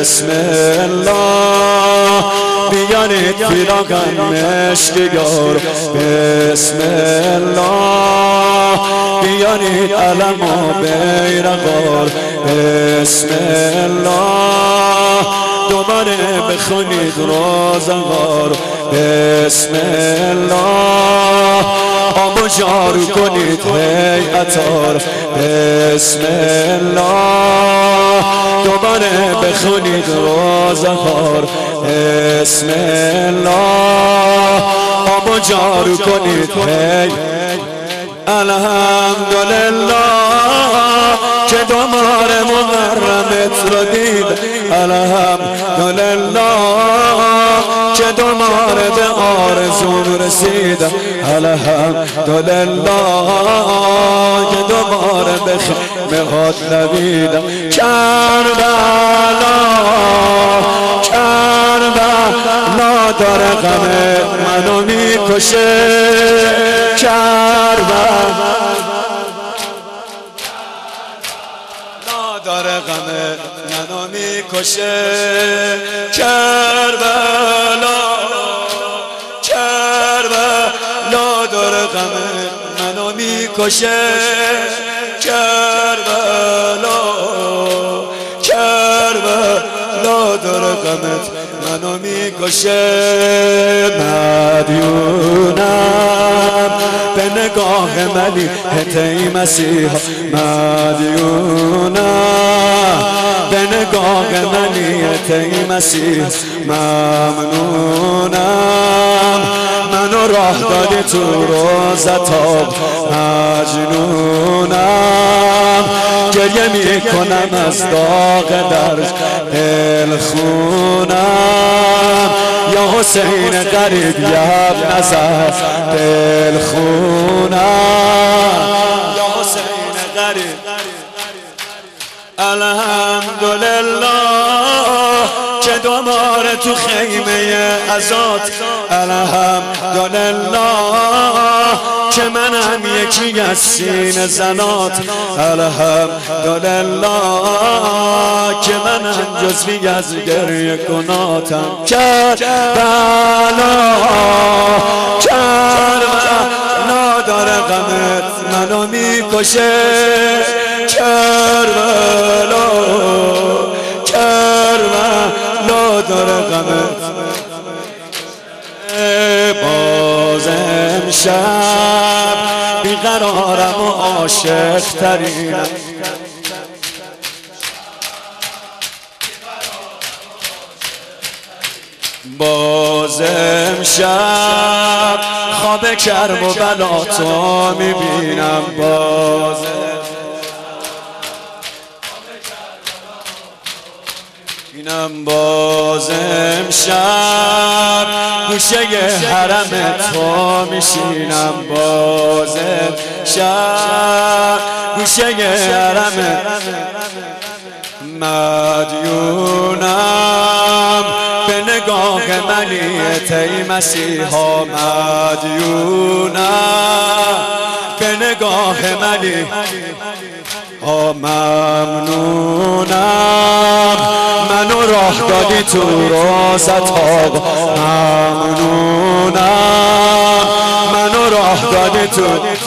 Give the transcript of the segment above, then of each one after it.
بسم الله بیانید فراقم مشکیار بسم الله بیانید علم و بیرقار بسم الله دوباره بخونید روزگار بسم الله آب و جارو کنید هیئتار بسم الله دوباره بخونید روزگار بسم الله آب و جارو کنید الحمدلله که دوبار محرمت رو دید الحمدلله که دوبار به آرزون رسید الحمدلله که دوبار به خیمهات نویدم کربلا داره غم منو میکشه کربلا داره غم منو میکشه کربلا داره غم منو میکشه کربلا داره غمت منو میکشه مدیونم به نگاه ملیحت ای مسیحا مدیونم به نگاه ملیحت ای مسیح ممنونم منو راه دادی تو روزتاب مجنونم گریه میکنم از داغ درد دل خونم یا حسین غریب یب نظر دل خونم یا حسین غریب الحمدلله که دوباره تو خیمه ازاد الحمدلله که منم یکی از سینه زنات الحمدلله که منم جزوی از گریه کناتم کربلا داره غمت منو میکشه کربلا داره غمت باز امشب بیقرارم و عاشق ترینم باز امشب خواب کرب و بلا تو میبینم باز اینم باز امشب گوشه حرم تو میشینم باز امشب گوشه حرم مدیونم به نگاه ملیحت ای مسیحا مدیونم به نگاه ملیحا ممنونم منو راه دادی تو روزت آقا ممنونم منو راه دادی تو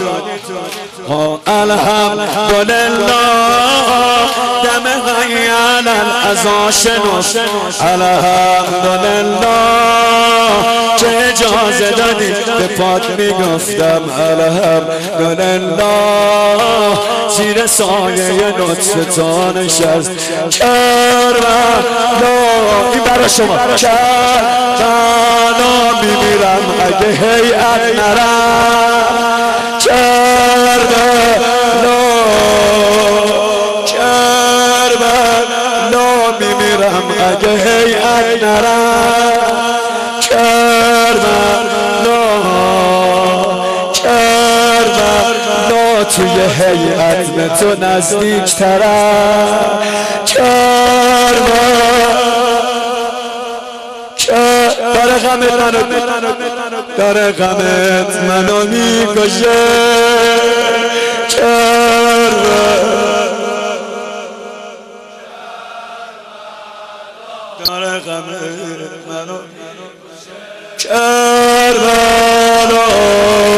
الحمدلله دم غیال العزا شنوس الحمدلله که اجازه دادی به پات میگفتم الحمدلله زیر سایه لطف تو نشست کربلا این برای شما کربلا میمیرم اگه هیئت نرم کربلا میمیرم اگه هیئت نرم کربلا توی هیئت به تو نزدیک ترم داره غمت منو میکشه داره غم منو کربلا